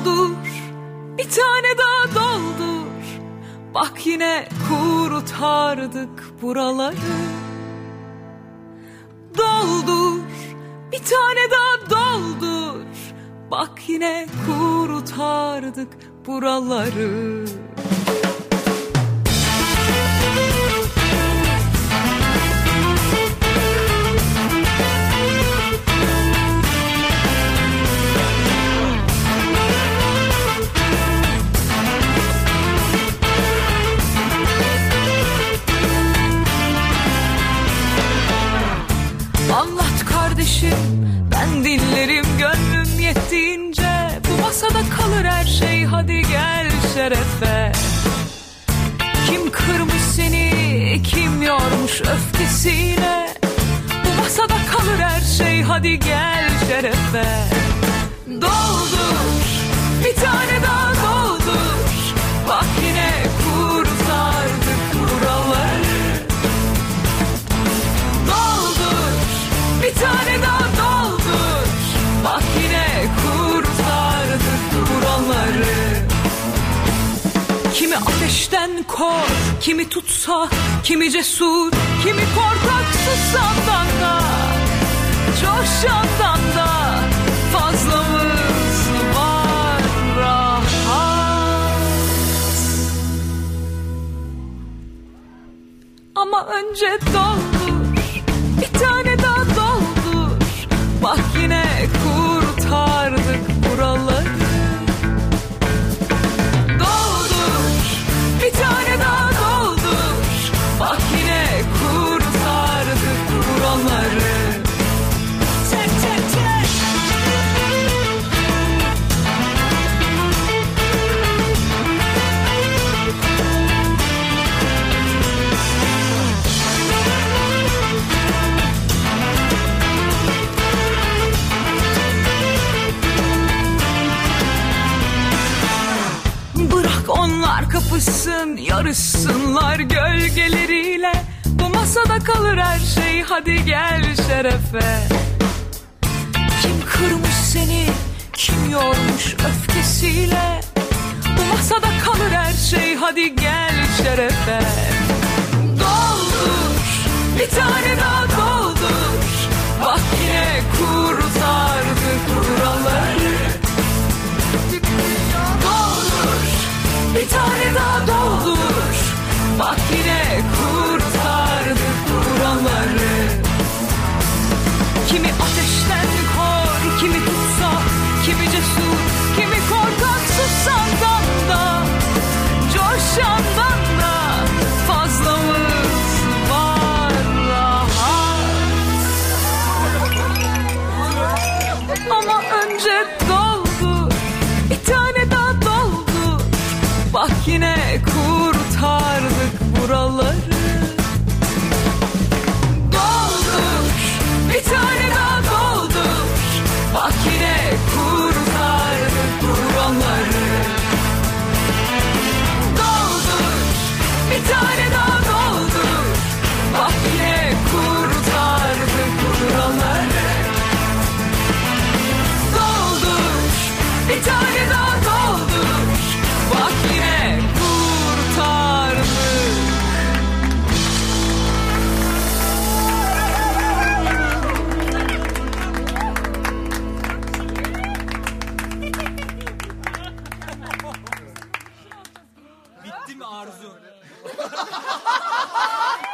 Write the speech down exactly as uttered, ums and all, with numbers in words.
Doldur, bir tane daha doldur. Bak yine kurtardık buraları. Doldur, bir tane daha doldur. Bak yine kurtardık buraları. Anlat kardeşim, ben dinlerim gönlüm yettiğince. Bu masada kalır her şey, hadi gel şerefe. Kim kırmış seni, kim yormuş öfkesiyle. Bu masada kalır her şey, hadi gel şerefe. Doldur, bir tane daha doldur. Bak yine kurtardık buraları. Bir tane daha doldur. Bak yine kurtardık buraları. Kimi ateşten kor, kimi tutsa, kimi cesur, kimi korkak susandan da, coşandan da fazlamız var rahat. Ama önce doldur, bir tane daha doldur. Bak yine kurtardık buraları. Doldur, bir tane daha doldur. Bak yine kurtardık buraları. Çek çek çek. Onlar kapışsın, yarışsınlar gölgeleriyle. Bu masada kalır her şey, hadi gel şerefe. Kim kırmış seni, kim yormuş öfkesiyle. Bu masada kalır her şey, hadi gel şerefe. Doldur, bir tane daha doldur. Bak yine kurtardık buraları. Bir tane daha doldur. Bak yine kurtardık buraları. Kimi ateşten kor, kimi tutsa, kimi cesur, kimi korkak susandan da, coşandan da fazlamız var rahat. Ama önce doldur, bir tane daha doldur. Bak yine kurtardık buraları. Doldur, bir tane daha doldur. Bak yine kurtardık buraları. Doldur, bir tane daha doldur. Bak yine kurtardık buraları. Doldur, bir tane daha doldur. Bak yine kurtardık. Bitti mi Arzu?